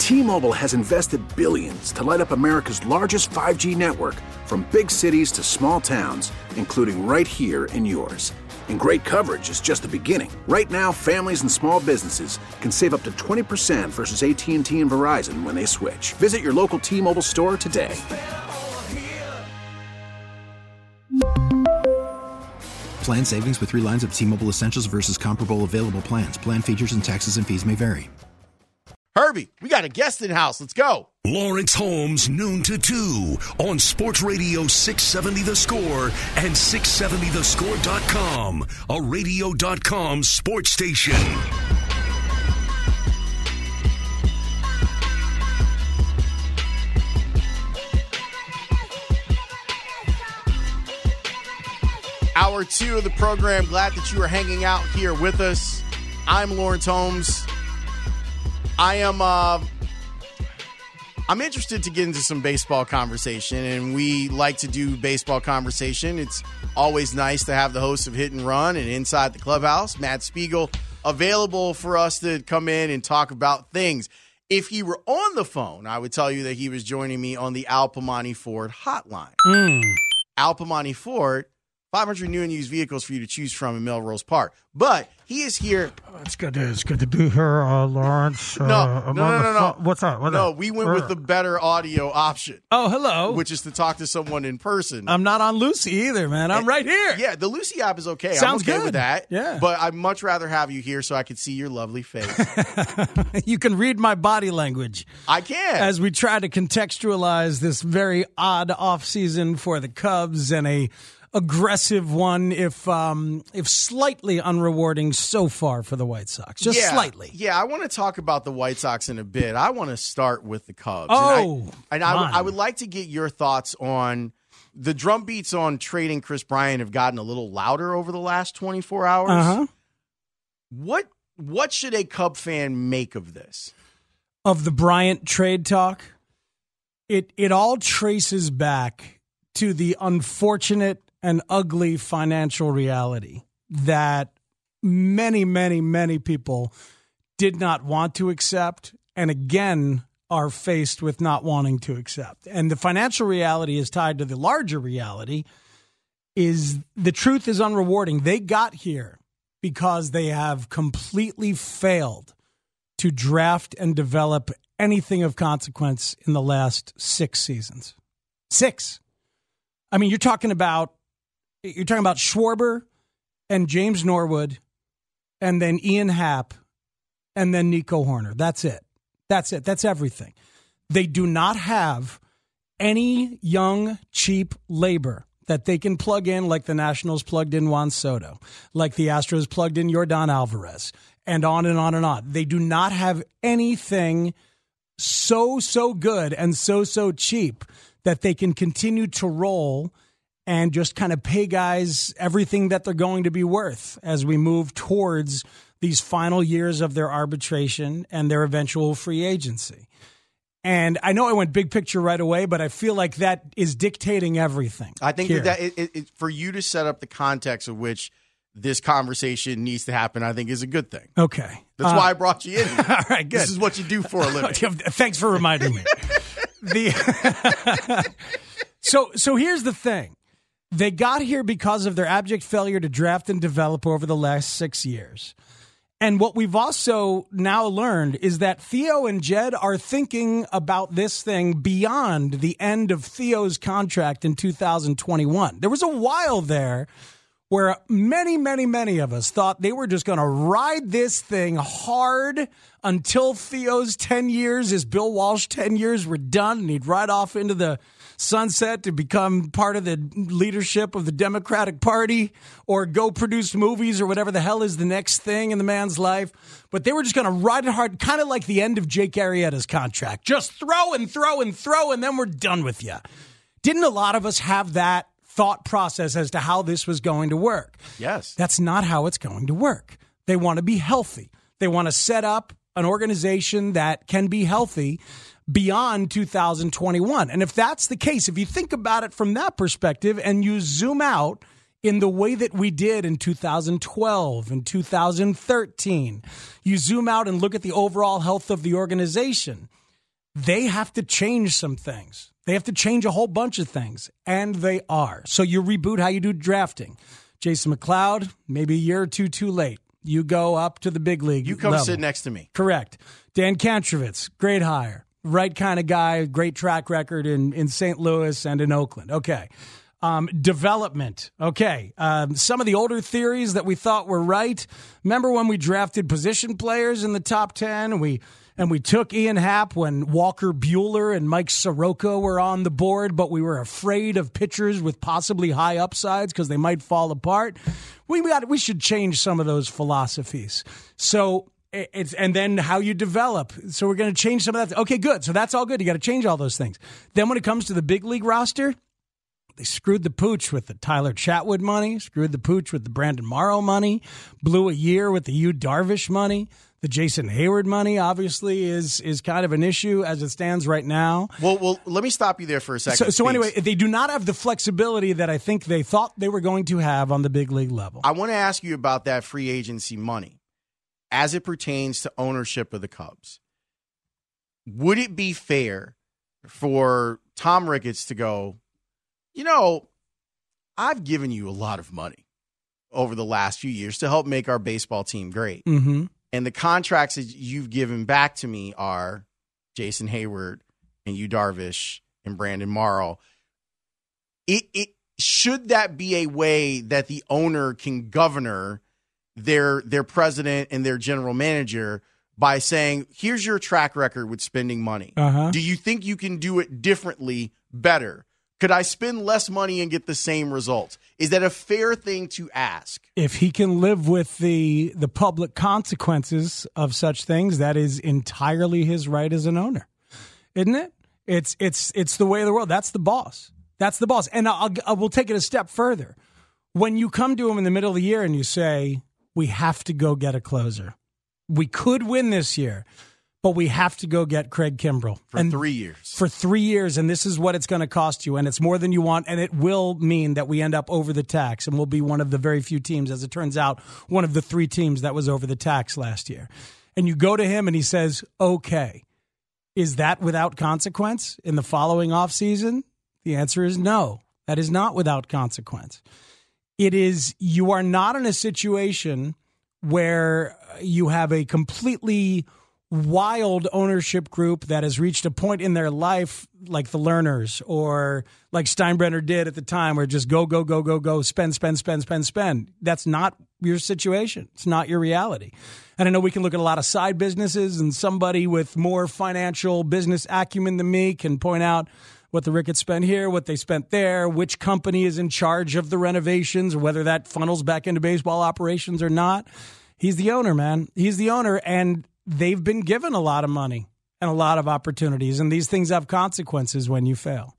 T-Mobile has invested billions to light up America's largest 5G network, from big cities to small towns, including right here in yours. And great coverage is just the beginning. Right now, families and small businesses can save up to 20% versus AT&T and Verizon when they switch. Visit your local T-Mobile store today. Plan savings with 3 lines of T-Mobile Essentials versus comparable available plans. Plan features and taxes and fees may vary. Herbie, we got a guest in house. Let's go. Lawrence Holmes, noon to 2 on Sports Radio 670 The Score and 670thescore.com, a radio.com sports station. Hour 2 of the program. Glad that you are hanging out here with us. I'm Lawrence Holmes. I'm interested to get into some baseball conversation, and we like to do baseball conversation. It's always nice to have the host of Hit and Run and Inside the Clubhouse, Matt Spiegel, available for us to come in and talk about things. If he were on the phone, I would tell you that he was joining me on the Al Piemonte Ford hotline. Al Piemonte Ford, 500 new and used vehicles for you to choose from in Melrose Park. But he is here. It's good to be here, Lawrence. No. What's up? No, we went with the better audio option. Oh, hello. Which is to talk to someone in person. I'm not on Lucy either, man. I'm right here. Yeah, the Lucy app is okay. Sounds I'm okay good with that. Yeah. But I'd much rather have you here so I could see your lovely face. You can read my body language. I can. As we try to contextualize this very odd offseason for the Cubs and a aggressive one, if slightly unrewarding so far for the White Sox. Just slightly. Yeah, I want to talk about the White Sox in a bit. I want to start with the Cubs. Oh, I would like to get your thoughts on the drum beats on trading Chris Bryant have gotten a little louder over the last 24 hours. Uh-huh. What should a Cub fan make of this? Of the Bryant trade talk? It all traces back to the unfortunate and ugly financial reality that many, many, many people did not want to accept and again are faced with not wanting to accept. And the financial reality is tied to the larger reality is the truth is unrewarding. They got here because they have completely failed to draft and develop anything of consequence in the last 6 seasons. 6. I mean, you're talking about Schwarber and James Norwood and then Ian Happ and then Nico Horner. That's it. That's everything. They do not have any young, cheap labor that they can plug in like the Nationals plugged in Juan Soto, like the Astros plugged in Yordan Alvarez, and on and on and on. They do not have anything so good and so cheap that they can continue to roll and just kind of pay guys everything that they're going to be worth as we move towards these final years of their arbitration and their eventual free agency. And I know I went big picture right away, but I feel like that is dictating everything. I think that for you to set up the context of which this conversation needs to happen, I think is a good thing. Okay. That's why I brought you in. All right, good. This is what you do for a living. Thanks for reminding me. So here's the thing. They got here because of their abject failure to draft and develop over the last 6 years. And what we've also now learned is that Theo and Jed are thinking about this thing beyond the end of Theo's contract in 2021. There was a while there where many of us thought they were just going to ride this thing hard until Theo's 10 years, his Bill Walsh 10 years were done, and he'd ride off into the sunset to become part of the leadership of the Democratic Party or go produce movies or whatever the hell is the next thing in the man's life. But they were just going to ride it hard, kind of like the end of Jake Arrieta's contract. Just throw, and then we're done with you. Didn't a lot of us have that thought process as to how this was going to work? Yes. That's not how it's going to work. They want to be healthy. They want to set up an organization that can be healthy beyond 2021. And if that's the case, if you think about it from that perspective and you zoom out in the way that we did in 2012 and 2013, you zoom out and look at the overall health of the organization, they have to change some things. They have to change a whole bunch of things, and they are. So you reboot how you do drafting. Jason McLeod, maybe a year or two too late. You go up to the big league. You come level. sit next to me. Correct. Dan Kantrovitz, great hire. Right kind of guy, great track record in St. Louis and in Oakland. Okay. Development. Okay. Some of the older theories that we thought were right. Remember when we drafted position players in the top 10? And we took Ian Happ when Walker Buehler and Mike Soroka were on the board, but we were afraid of pitchers with possibly high upsides because they might fall apart. We should change some of those philosophies. So and then how you develop. So we're going to change some of that. Okay, good. So that's all good. You got to change all those things. Then when it comes to the big league roster, they screwed the pooch with the Tyler Chatwood money, screwed the pooch with the Brandon Morrow money, blew a year with the Yu Darvish money. The Jason Hayward money obviously is kind of an issue as it stands right now. Well, let me stop you there for a second. So anyway, they do not have the flexibility that I think they thought they were going to have on the big league level. I want to ask you about that free agency money as it pertains to ownership of the Cubs. Would it be fair for Tom Ricketts to go, I've given you a lot of money over the last few years to help make our baseball team great. Mm-hmm. And the contracts that you've given back to me are Jason Hayward and Yu Darvish and Brandon Morrow. It should that be a way that the owner can govern their president and their general manager by saying, here's your track record with spending money. Uh-huh. Do you think you can do it differently, better? Could I spend less money and get the same results? Is that a fair thing to ask? If he can live with the public consequences of such things, that is entirely his right as an owner, isn't it? It's the way of the world. That's the boss. That's the boss. And I will take it a step further. When you come to him in the middle of the year and you say, we have to go get a closer. We could win this year, but we have to go get Craig Kimbrell. For 3 years. For 3 years, and this is what it's going to cost you, and it's more than you want, and it will mean that we end up over the tax, and we'll be one of the very few teams, as it turns out, one of the 3 teams that was over the tax last year. And you go to him, and he says, okay, is that without consequence in the following offseason? The answer is no. That is not without consequence. It is, you are not in a situation where you have a completely wild ownership group that has reached a point in their life like the Lerners or like Steinbrenner did at the time where just go, spend. That's not your situation. It's not your reality. And I know we can look at a lot of side businesses and somebody with more financial business acumen than me can point out what the Ricketts spent here, what they spent there, which company is in charge of the renovations, whether that funnels back into baseball operations or not. He's the owner, man. He's the owner, and they've been given a lot of money and a lot of opportunities, and these things have consequences when you fail.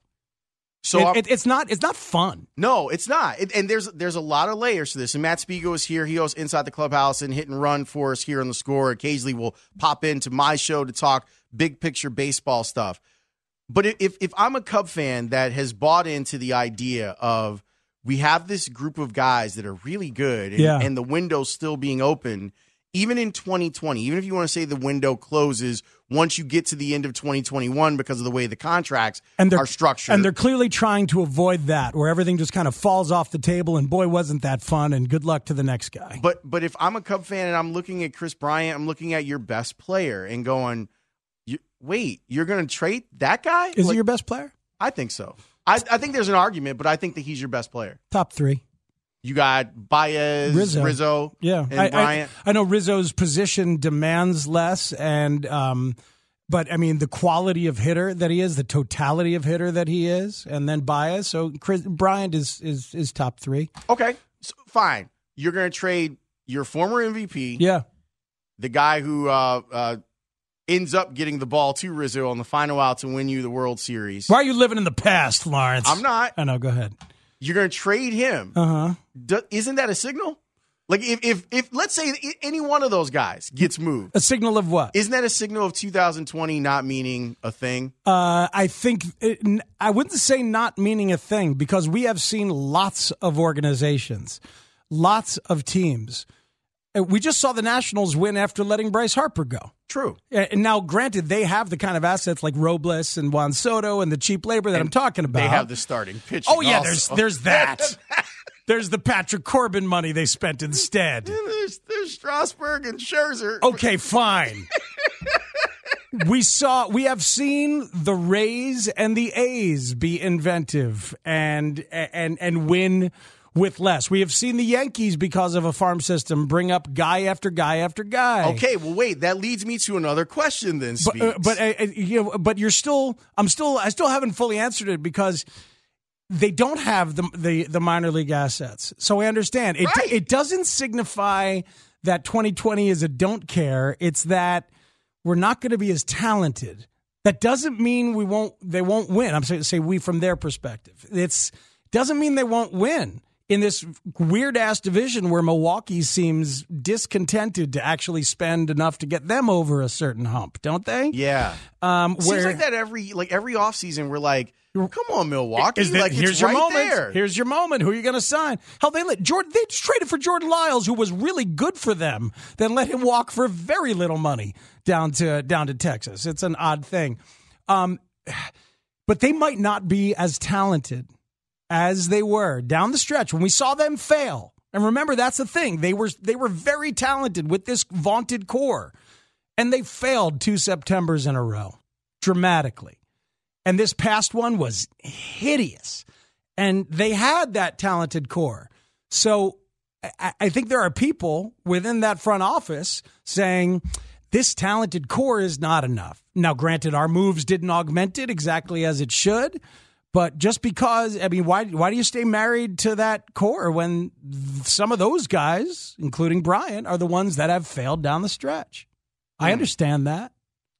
So it's not fun. No, it's not. And there's a lot of layers to this. And Matt Spiegel is here. He hosts Inside the Clubhouse and Hit and Run for us here on The Score. Occasionally we'll pop into my show to talk big picture baseball stuff. But if I'm a Cub fan that has bought into the idea of we have this group of guys that are really good and the window's still being open, even in 2020, even if you want to say the window closes once you get to the end of 2021 because of the way the contracts are structured. And they're clearly trying to avoid that, where everything just kind of falls off the table and, boy, wasn't that fun, and good luck to the next guy. But if I'm a Cub fan and I'm looking at Chris Bryant, I'm looking at your best player and going, wait, you're going to trade that guy? Is he your best player? I think so. I think there's an argument, but I think that he's your best player. Top 3. You got Baez, Rizzo, yeah, and Bryant. I know Rizzo's position demands less, and but I mean the quality of hitter that he is, the totality of hitter that he is, and then Baez. So Bryant is top 3. Okay, so fine. You're going to trade your former MVP, the guy who ends up getting the ball to Rizzo on the final out to win you the World Series. Why are you living in the past, Lawrence? I'm not. I know. Go ahead. You're going to trade him. Uh-huh. Isn't that a signal? Like if let's say any one of those guys gets moved. A signal of what? Isn't that a signal of 2020 not meaning a thing? I think I wouldn't say not meaning a thing, because we have seen lots of organizations, lots of teams We just saw the Nationals win after letting Bryce Harper go. True. And now, granted, they have the kind of assets like Robles and Juan Soto and the cheap labor that I'm talking about. They have the starting pitching. Oh, yeah, also. there's that. There's the Patrick Corbin money they spent instead. There's Strasburg and Scherzer. Okay, fine. We have seen the Rays and the A's be inventive and win with less. We have seen the Yankees, because of a farm system, bring up guy after guy after guy. Okay, well, wait. That leads me to another question then, Speaks. But you're still. I still haven't fully answered it because they don't have the minor league assets. So I understand it. Right. It doesn't signify that 2020 is a don't care. It's that we're not going to be as talented. That doesn't mean they won't win. I'm saying say we from their perspective. It doesn't mean they won't win in this weird-ass division where Milwaukee seems discontented to actually spend enough to get them over a certain hump, don't they? Yeah. Seems like that every offseason we're like, come on, Milwaukee. Here's your moment. There. Here's your moment. Who are you going to sign? Hell, they just traded for Jordan Lyles, who was really good for them, then let him walk for very little money down to Texas. It's an odd thing. But they might not be as talented as they were down the stretch when we saw them fail. And remember, that's the thing. They were very talented with this vaunted core, and they failed 2 Septembers in a row dramatically. And this past one was hideous. And they had that talented core. So I think there are people within that front office saying this talented core is not enough. Now, granted, our moves didn't augment it exactly as it should. But just because, why do you stay married to that core when some of those guys, including Bryant, are the ones that have failed down the stretch? I understand that.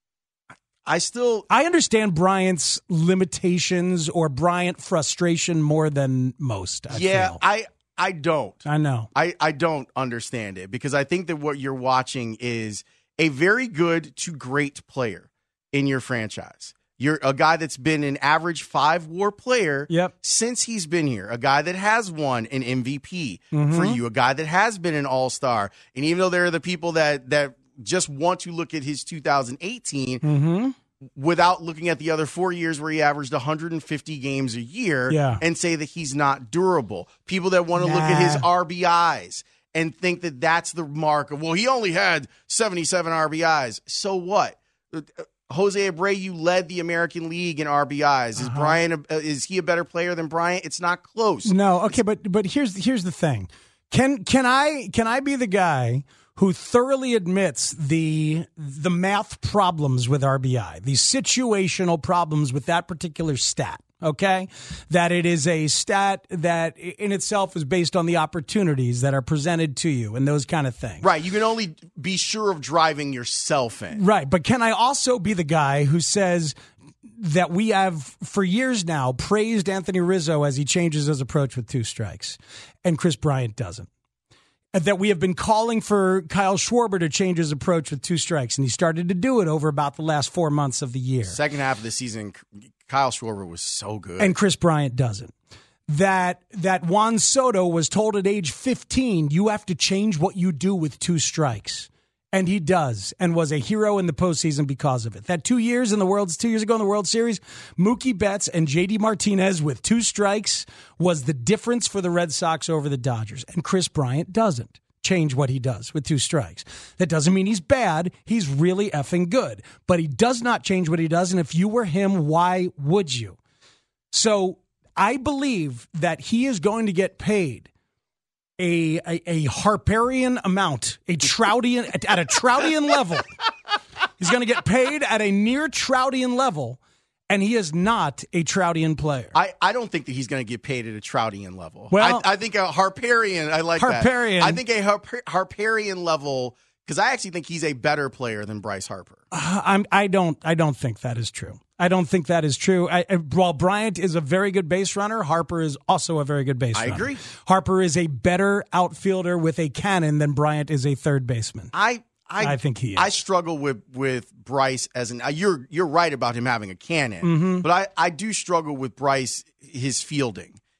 I understand Bryant's limitations or Bryant frustration more than most. I don't. I know. I don't understand it because I think that what you're watching is a very good to great player in your franchise. You're a guy that's been an average 5-WAR player since he's been here. A guy that has won an MVP for you. A guy that has been an all-star. And even though there are the people that just want to look at his 2018 without looking at the other 4 years where he averaged 150 games a year and say that he's not durable. People that want to look at his RBIs and think that that's the mark of, well, he only had 77 RBIs. So what? Jose Abreu led the American League in RBIs. Is he a better player than Bryant? It's not close. No, okay, but here's the thing. Can I be the guy who thoroughly admits the math problems with RBI, the situational problems with that particular stat? Okay, that it is a stat that in itself is based on the opportunities that are presented to you and those kind of things. Right. You can only be sure of driving yourself in. Right. But can I also be the guy who says that we have for years now praised Anthony Rizzo as he changes his approach with 2 strikes and Chris Bryant doesn't? That we have been calling for Kyle Schwarber to change his approach with 2 strikes, and he started to do it over about the last 4 months of the year. Second half of the season, Kyle Schwarber was so good. And Chris Bryant doesn't. That Juan Soto was told at age 15, you have to change what you do with 2 strikes. And he does, and was a hero in the postseason because of it. That 2 years ago in the World Series, Mookie Betts and J.D. Martinez with 2 strikes was the difference for the Red Sox over the Dodgers. And Chris Bryant doesn't change what he does with 2 strikes. That doesn't mean he's bad. He's really effing good. But he does not change what he does, and if you were him, why would you? So I believe that he is going to get paid a Harperian amount, at a Troutian level. He's going to get paid at a near Troutian level, and he is not a Troutian player. I don't think that he's going to get paid at a Troutian level. Well, I think a Harperian, I like Harperian. that. I think a Harperian level, because I actually think he's a better player than Bryce Harper. I don't think that is true. I don't think that is true. While Bryant is a very good base runner, Harper is also a very good base runner. I agree. Harper is a better outfielder with a cannon than Bryant is a third baseman. I think he is. I struggle with Bryce as you're right about him having a cannon, but I do struggle with Bryce, his fielding.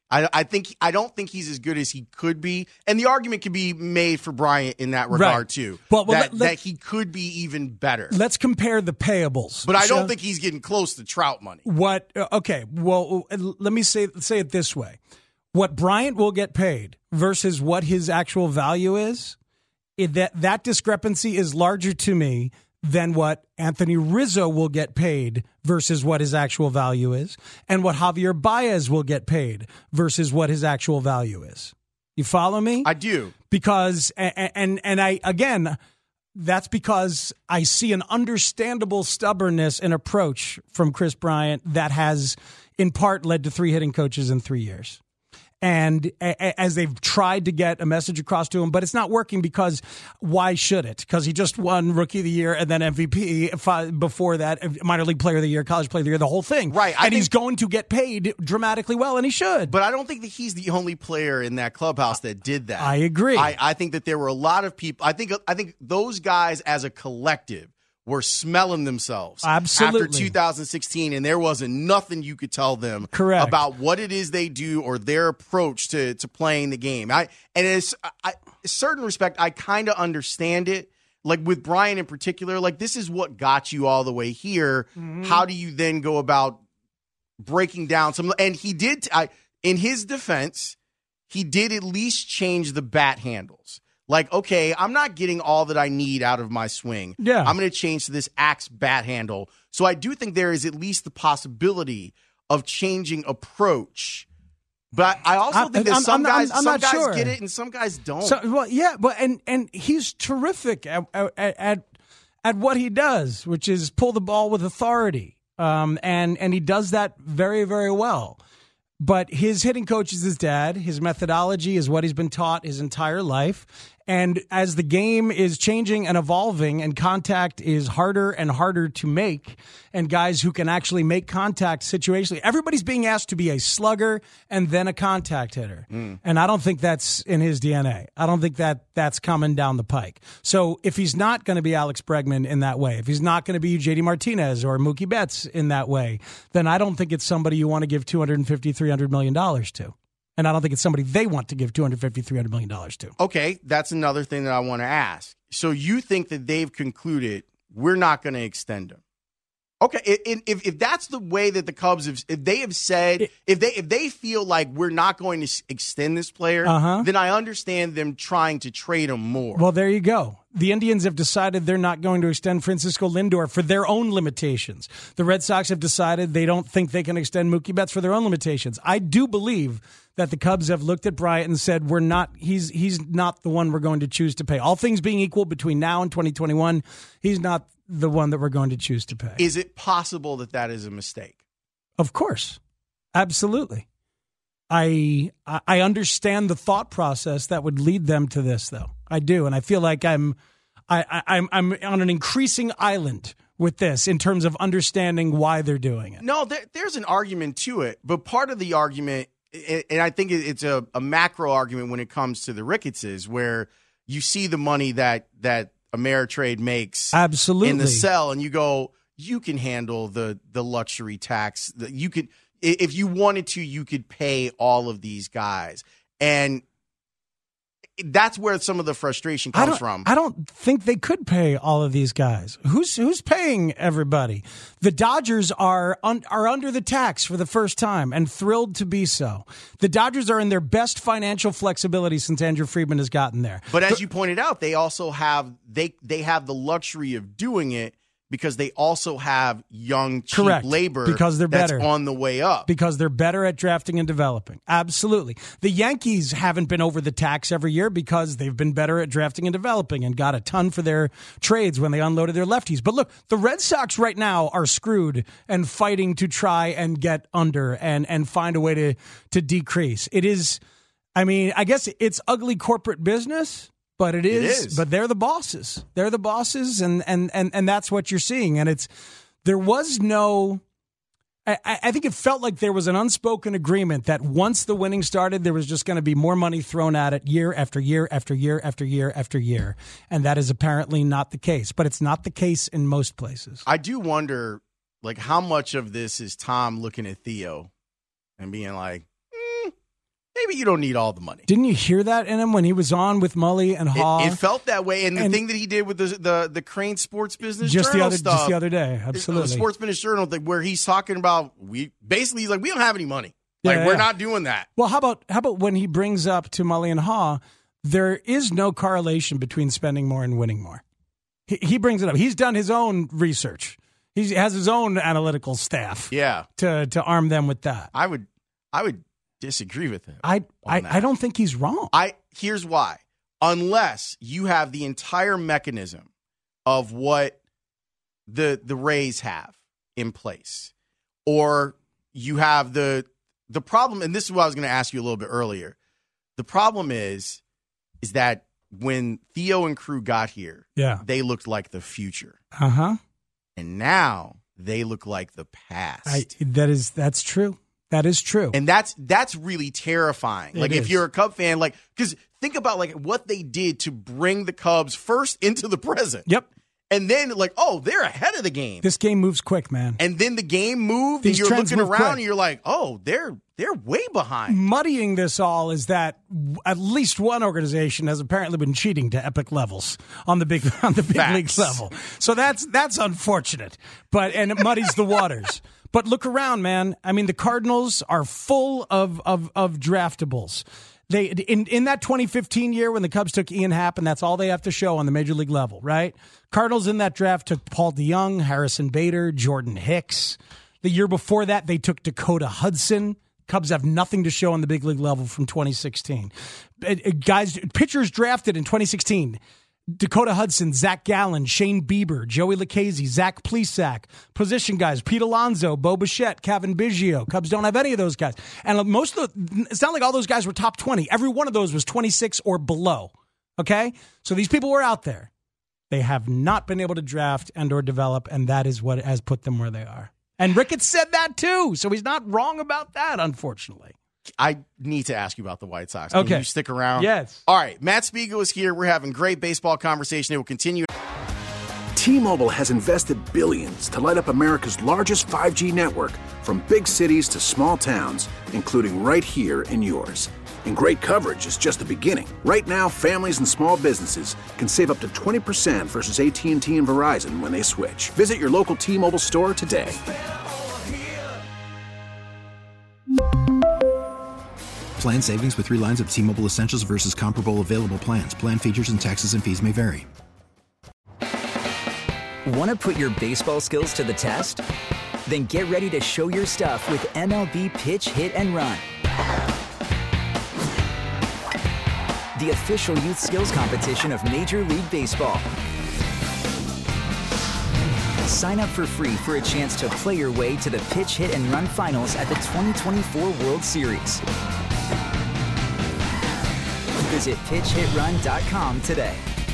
I don't think he's as good as he could be, and the argument could be made for Bryant in that regard too. Well, that he could be even better. Let's compare the payables. But I don't think he's getting close to Trout money. Okay. Well, let me say it this way: what Bryant will get paid versus what his actual value is, that discrepancy is larger to me than what Anthony Rizzo will get paid versus what his actual value is, and what Javier Baez will get paid versus what his actual value is. You follow me? I do. Because, and I, again, that's because I see an understandable stubbornness and approach from Chris Bryant that has, in part, led to 3 hitting coaches in 3 years. And as they've tried to get a message across to him, but it's not working because why should it? Because he just won Rookie of the Year and then MVP before that, Minor League Player of the Year, College Player of the Year, the whole thing. Right. And he's going to get paid dramatically well, and he should. But I don't think that he's the only player in that clubhouse that did that. I agree. I think that there were a lot of people. I think those guys as a collective were smelling themselves absolutely after 2016, and there wasn't nothing you could tell them correct about what it is they do or their approach to playing the game. In a certain respect, I kind of understand it. Like with Brian in particular, like this is what got you all the way here. Mm-hmm. How do you then go about breaking down some? And he did, in his defense, he did at least change the bat handles. Like, okay, I'm not getting all that I need out of my swing. Yeah. I'm going to change to this axe bat handle. So I do think there is at least the possibility of changing approach. But I also think that some guys get it and some guys don't. And he's terrific at what he does, which is pull the ball with authority. And he does that very, very well. But his hitting coach is his dad. His methodology is what he's been taught his entire life. And as the game is changing and evolving and contact is harder and harder to make, and guys who can actually make contact situationally, everybody's being asked to be a slugger and then a contact hitter. And I don't think that's in his DNA. I don't think that's coming down the pike. So if he's not going to be Alex Bregman in that way, if he's not going to be JD Martinez or Mookie Betts in that way, then I don't think it's somebody you want to give $250, $300 million to. And I don't think it's somebody they want to give $250, $300 million to. Okay, that's another thing that I want to ask. So you think that they've concluded we're not going to extend him? Okay, if that's the way that the Cubs have, if they feel like we're not going to extend this player, then I understand them trying to trade him more. Well, there you go. The Indians have decided they're not going to extend Francisco Lindor for their own limitations. The Red Sox have decided they don't think they can extend Mookie Betts for their own limitations. I do believe that the Cubs have looked at Bryant and said, he's not the one we're going to choose to pay. All things being equal between now and 2021, he's not the one that we're going to choose to pay. Is it possible that is a mistake? Of course. Absolutely. I understand the thought process that would lead them to this, though. I do, and I feel like I'm on an increasing island with this in terms of understanding why they're doing it. No, there's an argument to it, but part of the argument, and I think it's a macro argument when it comes to the Ricketts, where you see the money that Ameritrade makes absolutely in the sell, and you go, you can handle the luxury tax. You could, if you wanted to, you could pay all of these guys, and that's where some of the frustration comes from. I don't think they could pay all of these guys. Who's paying everybody? The Dodgers are under the tax for the first time and thrilled to be so. The Dodgers are in their best financial flexibility since Andrew Friedman has gotten there. But as you pointed out, they also have they have the luxury of doing it because they also have young, cheap labor because they're that's better on the way up. Because they're better at drafting and developing. Absolutely. The Yankees haven't been over the tax every year because they've been better at drafting and developing and got a ton for their trades when they unloaded their lefties. But look, the Red Sox right now are screwed and fighting to try and get under and find a way to decrease. It is, I mean, I guess it's ugly corporate business. But it is. But they're the bosses. They're the bosses, and that's what you're seeing. And there was no. I think it felt like there was an unspoken agreement that once the winning started, there was just going to be more money thrown at it year after year after year after year after year, and that is apparently not the case. But it's not the case in most places. I do wonder, like, how much of this is Tom looking at Theo and being like, maybe you don't need all the money. Didn't you hear that in him when he was on with Mully and Haw? It felt that way, and the thing that he did with the Crane Sports Business Journal stuff, just the other day, absolutely. The Sports Business Journal, where he's talking about he's like, we don't have any money. We're not doing that. Well, how about when he brings up to Mully and Haw, there is no correlation between spending more and winning more. He brings it up. He's done his own research. He has his own analytical staff. Yeah. To arm them with that. I would disagree with him. I don't think he's wrong. Here's why. Unless you have the entire mechanism of what the Rays have in place, or you have the problem, and this is what I was going to ask you a little bit earlier. The problem is that when Theo and crew got here, they looked like the future. Uh-huh. And now they look like the past. That's true. That is true. And that's really terrifying. If you're a Cub fan, because think about what they did to bring the Cubs first into the present. Yep. And then they're ahead of the game. This game moves quick, man. And then the game moved, and you're looking around and you're like, oh, they're way behind. Muddying this all is that at least one organization has apparently been cheating to epic levels on the big league level. So that's unfortunate. And it muddies the waters. But look around, man. I mean, the Cardinals are full of draftables. They in that 2015 year when the Cubs took Ian Happ, and that's all they have to show on the major league level, right? Cardinals in that draft took Paul DeYoung, Harrison Bader, Jordan Hicks. The year before that, they took Dakota Hudson. Cubs have nothing to show on the big league level from 2016. Pitchers drafted in 2016. Dakota Hudson, Zach Gallen, Shane Bieber, Joey Lucchesi, Zach Plesac. Position guys, Pete Alonso, Bo Bichette, Kevin Biggio. Cubs don't have any of those guys. And it's not like all those guys were top 20. Every one of those was 26 or below. Okay? So these people were out there. They have not been able to draft and or develop, and that is what has put them where they are. And Ricketts said that too, so he's not wrong about that, unfortunately. I need to ask you about the White Sox. Okay. Can you stick around? Yes. All right. Matt Spiegel is here. We're having great baseball conversation. It will continue. T-Mobile has invested billions to light up America's largest 5G network, from big cities to small towns, including right here in yours. And great coverage is just the beginning. Right now, families and small businesses can save up to 20% versus AT&T and Verizon when they switch. Visit your local T-Mobile store today. Plan savings with 3 lines of T-Mobile Essentials versus comparable available plans. Plan features and taxes and fees may vary. Want to put your baseball skills to the test? Then get ready to show your stuff with MLB Pitch, Hit, and Run. The official youth skills competition of Major League Baseball. Sign up for free for a chance to play your way to the Pitch, Hit, and Run finals at the 2024 World Series. Visit pitchhitrun.com today.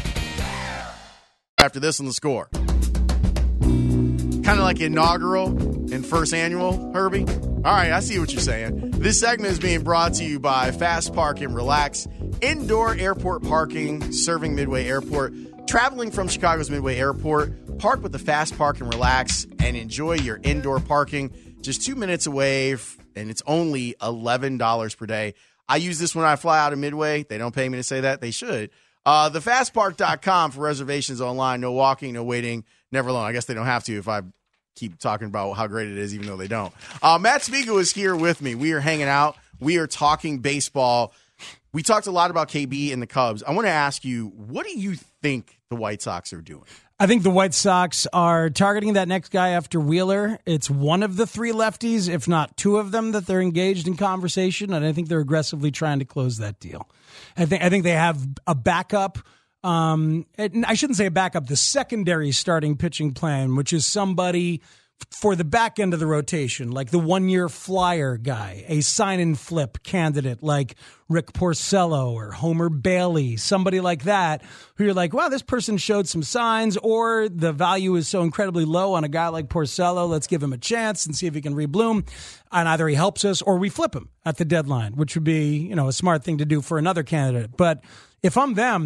After this on The Score. Kind of like inaugural and first annual, Herbie. All right, I see what you're saying. This segment is being brought to you by Fast Park and Relax. Indoor airport parking serving Midway Airport. Traveling from Chicago's Midway Airport, park with the Fast Park and Relax and enjoy your indoor parking. Just 2 minutes away, and it's only $11 per day. I use this when I fly out of Midway. They don't pay me to say that. They should. Thefastpark.com for reservations online. No walking, no waiting, never alone. I guess they don't have to if I keep talking about how great it is, even though they don't. Matt Spiegel is here with me. We are hanging out. We are talking baseball. We talked a lot about KB and the Cubs. I want to ask you, what do you think the White Sox are doing? I think the White Sox are targeting that next guy after Wheeler. It's one of the 3 lefties, if not 2 of them, that they're engaged in conversation, and I think they're aggressively trying to close that deal. I think they have a backup. I shouldn't say a backup, the secondary starting pitching plan, which is somebody for the back end of the rotation, like the 1-year flyer guy, a sign and flip candidate like Rick Porcello or Homer Bailey, somebody like that, who you're like, wow, this person showed some signs, or the value is so incredibly low on a guy like Porcello, let's give him a chance and see if he can rebloom. And either he helps us or we flip him at the deadline, which would be, a smart thing to do for another candidate. But if I'm them,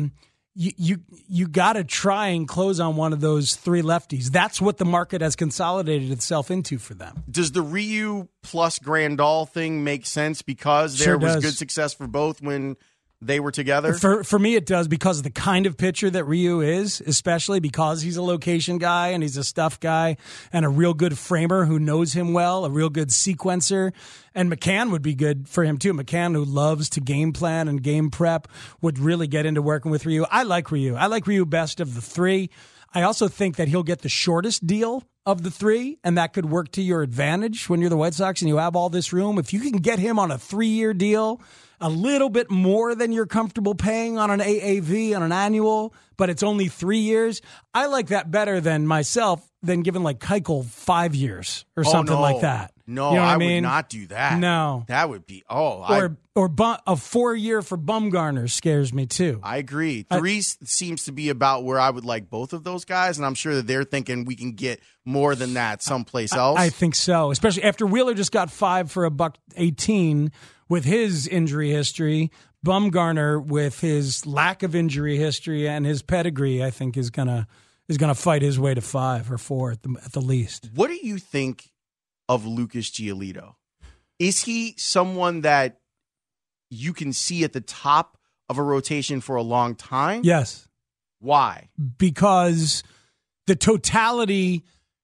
you got to try and close on one of those three lefties. That's what the market has consolidated itself into for them. Does the Ryu plus Grandal thing make sense because there was good success for both when they were together? For me, it does, because of the kind of pitcher that Ryu is, especially because he's a location guy and he's a stuff guy and a real good framer who knows him well, a real good sequencer. And McCann would be good for him, too. McCann, who loves to game plan and game prep, would really get into working with Ryu. I like Ryu. I like Ryu best of the three. I also think that he'll get the shortest deal of the three, and that could work to your advantage when you're the White Sox and you have all this room. If you can get him on a 3-year deal, a little bit more than you're comfortable paying on an AAV, on an annual, but it's only 3 years, I like that better than giving like Keuchel 5 years or something like that. No, you know I mean? would not do that. No. That would be, or a 4-year for Bumgarner scares me too. I agree. 3 seems to be about where I would like both of those guys, and I'm sure that they're thinking we can get more than that someplace else. I think so, especially after Wheeler just got 5 for $118 with his injury history. Bumgarner, with his lack of injury history and his pedigree, I think is gonna fight his way to 5 or 4 at the least. What do you think of Lucas Giolito? Is he someone that you can see at the top of a rotation for a long time? Yes. Why? Because the totality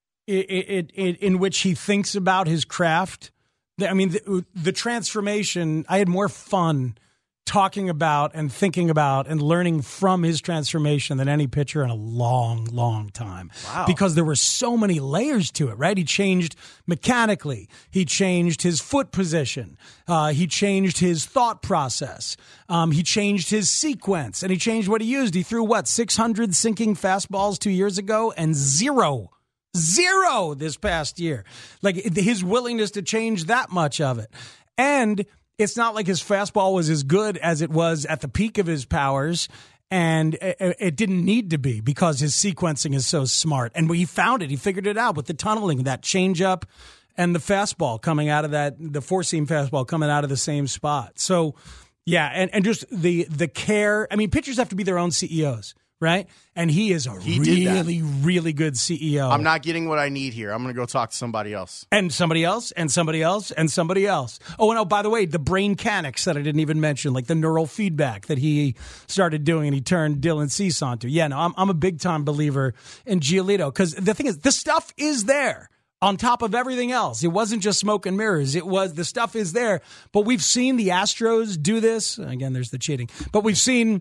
in which he thinks about his craft, I mean, the transformation, I had more fun talking about and thinking about and learning from his transformation than any pitcher in a long, long time. Wow. Because there were so many layers to it, right? He changed mechanically. He changed his foot position. He changed his thought process. He changed his sequence, and he changed what he used. He threw, 600 sinking fastballs 2 years ago and zero this past year. Like, his willingness to change that much of it. And it's not like his fastball was as good as it was at the peak of his powers, and it didn't need to be because his sequencing is so smart. And he found it. He figured it out with the tunneling, that changeup and the fastball coming out of the four-seam fastball coming out of the same spot. So, yeah, and just the care. I mean, pitchers have to be their own CEOs. Right? And he is a really, really good CEO. I'm not getting what I need here. I'm going to go talk to somebody else. And somebody else, and somebody else, and somebody else. Oh, and by the way, the brain mechanics that I didn't even mention, like the neural feedback that he started doing and he turned Dylan Cease onto. Yeah, no, I'm a big-time believer in Giolito, because the thing is, the stuff is there. On top of everything else, it wasn't just smoke and mirrors. It was, the stuff is there. But we've seen the Astros do this. Again, there's the cheating. But we've seen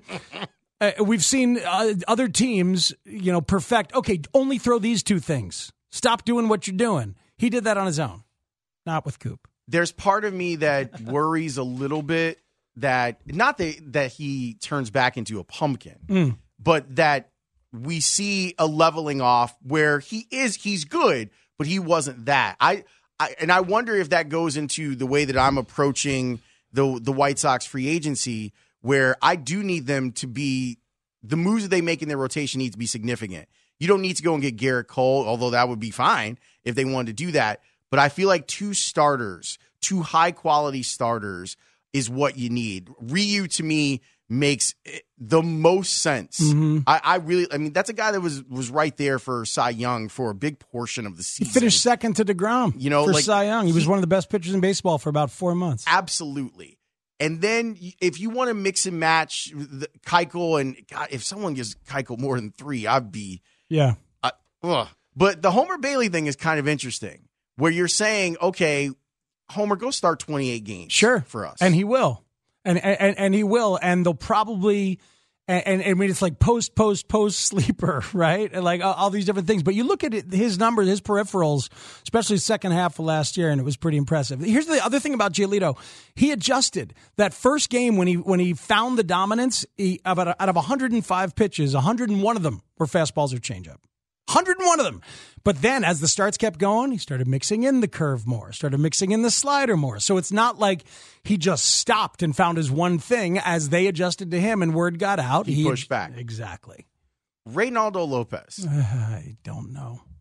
other teams, perfect. Okay, only throw these two things. Stop doing what you're doing. He did that on his own, not with Coop. There's part of me that worries a little bit that not that he turns back into a pumpkin, but that we see a leveling off where he's good, but he wasn't that. I wonder if that goes into the way that I'm approaching the White Sox free agency, where I do need them to be, the moves that they make in their rotation need to be significant. You don't need to go and get Garrett Cole, although that would be fine if they wanted to do that. But I feel like 2 high-quality starters is what you need. Ryu, to me, makes the most sense. Mm-hmm. I mean, that's a guy that was right there for Cy Young for a big portion of the season. He finished second to DeGrom for Cy Young. He was one of the best pitchers in baseball for about 4 months. Absolutely. And then if you want to mix and match Keuchel, and God, if someone gives Keuchel more than 3, I'd be But the Homer Bailey thing is kind of interesting, where you're saying, okay, Homer, go start 28 games, for us, and he will, and he will, and they'll probably. And I mean, it's like post sleeper, right? And like all these different things. But you look at his numbers, his peripherals, especially second half of last year, and it was pretty impressive. Here's the other thing about Giolito. He adjusted that first game when he found the dominance. Out of 105 pitches, 101 of them were fastballs or changeup. 101 of them. But then as the starts kept going, he started mixing in the curve more, started mixing in the slider more. So it's not like he just stopped and found his one thing. As they adjusted to him and word got out, he pushed back. Exactly. Reynaldo Lopez. I don't know.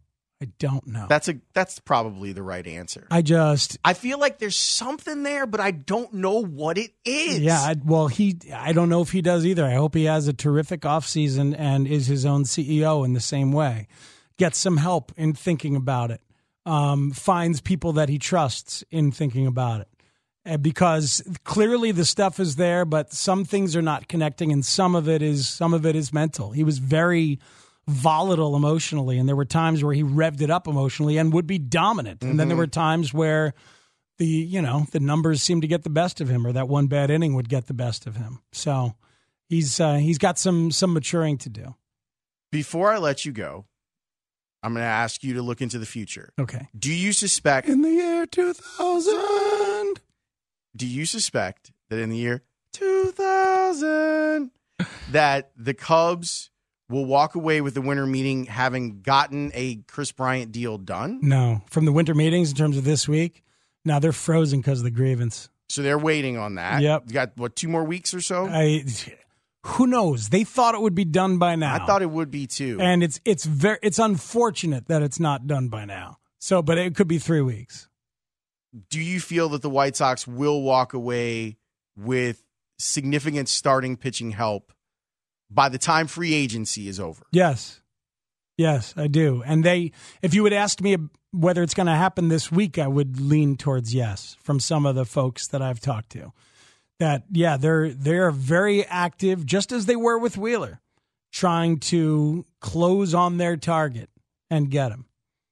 I don't know. That's probably the right answer. I feel like there's something there, but I don't know what it is. Yeah, I don't know if he does either. I hope he has a terrific offseason and is his own CEO in the same way. Gets some help in thinking about it. Finds people that he trusts in thinking about it. Because clearly the stuff is there, but some things are not connecting, and some of it is mental. He was very volatile emotionally, and there were times where he revved it up emotionally and would be dominant. And then there were times where the numbers seemed to get the best of him, or that one bad inning would get the best of him. So he's got some maturing to do. Before I let you go, I'm going to ask you to look into the future. Okay. Do you suspect in the year 2000? Do you suspect that in the year 2000 that the Cubs will walk away with the winter meeting having gotten a Chris Bryant deal done? No. From the winter meetings in terms of this week, no, they're frozen because of the grievance. So they're waiting on that. Yep. You got, 2 more weeks or so? Who knows? They thought it would be done by now. I thought it would be too. And it's unfortunate that it's not done by now. So, but it could be 3 weeks. Do you feel that the White Sox will walk away with significant starting pitching help by the time free agency is over? Yes. Yes, I do. And if you would ask me whether it's going to happen this week, I would lean towards yes from some of the folks that I've talked to. That, yeah, they're very active, just as they were with Wheeler, trying to close on their target and get him.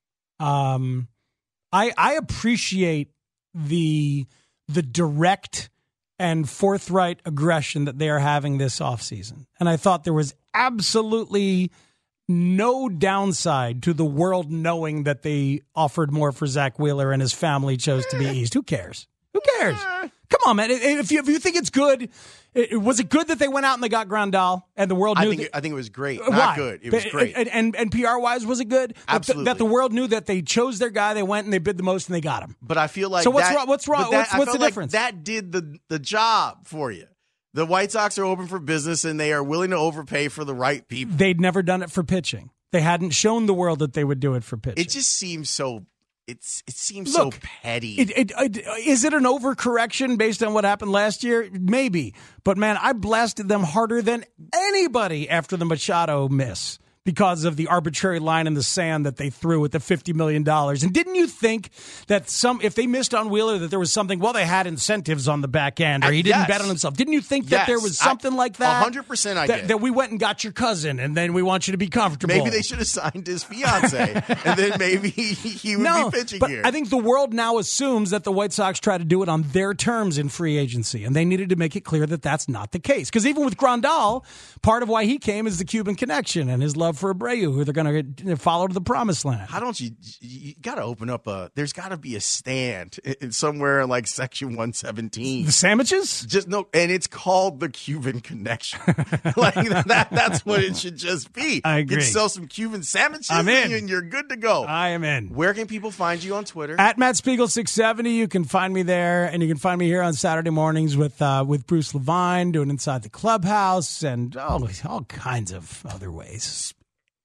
I appreciate the direct and forthright aggression that they are having this offseason. And I thought there was absolutely no downside to the world knowing that they offered more for Zach Wheeler and his family chose to be eased. Who cares? Who cares? Come on, man. If you think it's good, was it good that they went out and they got Grandal and the world knew? I think it was great. Not good. It was great. And PR-wise, was it good? Absolutely. That the world knew that they chose their guy, they went and they bid the most and they got him. But I feel like so what's wrong? What's the difference? That did the job for you. The White Sox are open for business and they are willing to overpay for the right people. They'd never done it for pitching. They hadn't shown the world that they would do it for pitching. It just seems so. It seems so petty. Is it an overcorrection based on what happened last year? Maybe. But, man, I blasted them harder than anybody after the Machado miss because of the arbitrary line in the sand that they threw with the $50 million. And didn't you think that if they missed on Wheeler, that there was something, well, they had incentives on the back end, or he didn't bet on himself. Didn't you think that there was something like that? 100% I did. That we went and got your cousin, and then we want you to be comfortable. Maybe they should have signed his fiance, and then maybe he would be pitching but here. I think the world now assumes that the White Sox try to do it on their terms in free agency, and they needed to make it clear that that's not the case. Because even with Grandal, part of why he came is the Cuban connection and his love for Abreu, who they're going to follow to the promised land. How don't you got to open up there's got to be a stand somewhere in like section 117. The sandwiches? And it's called the Cuban connection. Like that's what it should just be. I agree. You can sell some Cuban sandwiches I'm in. and you're good to go. I am in. Where can people find you on Twitter? At Matt Spiegel 670. You can find me there, and you can find me here on Saturday mornings with Bruce Levine doing Inside the Clubhouse and all kinds of other ways.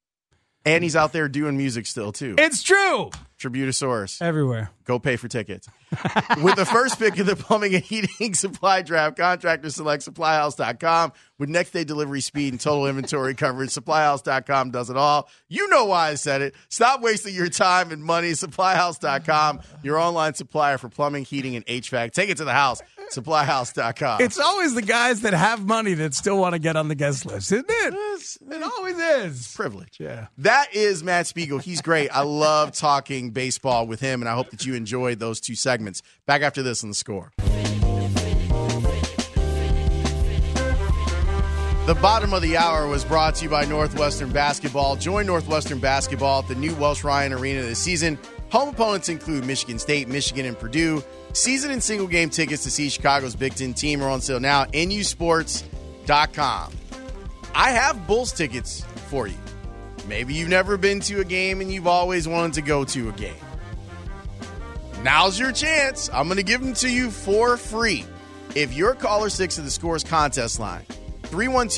And he's out there doing music still, too. It's true. Tributosaurus. Everywhere. Go pay for tickets. With the first pick of the plumbing and heating supply draft, contractors select SupplyHouse.com. With next-day delivery speed and total inventory coverage, SupplyHouse.com does it all. You know why I said it. Stop wasting your time and money. SupplyHouse.com, your online supplier for plumbing, heating, and HVAC. Take it to the house. SupplyHouse.com. It's always the guys that have money that still want to get on the guest list, isn't it? It always is. Privilege. Yeah. That is Matt Spiegel. He's great. I love talking baseball with him, and I hope that you enjoyed those 2 segments. Back after this on The Score. The bottom of the hour was brought to you by Northwestern Basketball. Join Northwestern Basketball at the new Welsh Ryan Arena this season. Home opponents include Michigan State, Michigan, and Purdue. Season and single game tickets to see Chicago's Big Ten team are on sale now at nusports.com. I have Bulls tickets for you. Maybe you've never been to a game and you've always wanted to go to a game. Now's your chance. I'm going to give them to you for free. If you're caller 6 of the Scores contest line,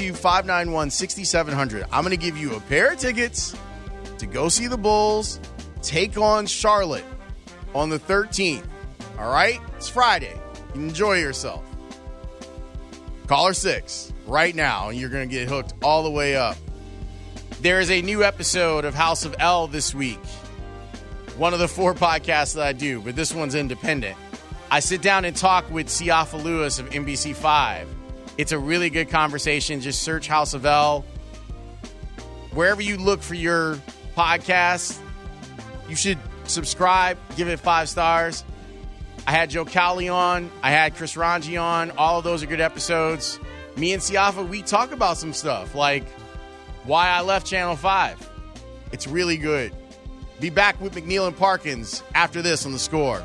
312-591-6700, I'm going to give you a pair of tickets to go see the Bulls take on Charlotte on the 13th. All right? It's Friday. You can enjoy yourself. Caller 6 right now, and you're going to get hooked all the way up. There is a new episode of House of L this week. One of the 4 podcasts that I do, but this one's independent. I sit down and talk with Siafa Lewis of NBC5. It's a really good conversation. Just search House of L. Wherever you look for your podcast, you should subscribe, give it 5 stars. I had Joe Cowley on. I had Chris Ranji on. All of those are good episodes. Me and Siafa, we talk about some stuff, like why I left Channel 5. It's really good. Be back with McNeil and Parkins after this on The Score.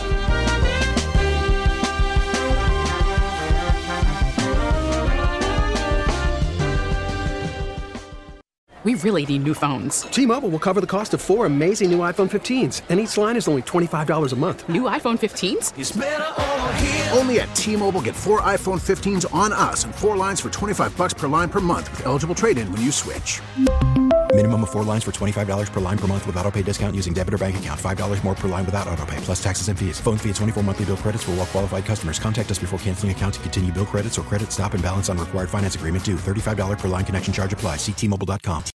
We really need new phones. T-Mobile will cover the cost of 4 amazing new iPhone 15s, and each line is only $25 a month. New iPhone 15s? It's better over here. Only at T-Mobile, get 4 iPhone 15s on us and 4 lines for $25 per line per month with eligible trade-in when you switch. Minimum of 4 lines for $25 per line per month with autopay discount using debit or bank account. $5 more per line without autopay, plus taxes and fees. Phone fee at 24 monthly bill credits for well-qualified customers. Contact us before canceling account to continue bill credits or credit stop and balance on required finance agreement due. $35 per line connection charge applies. See T-Mobile.com.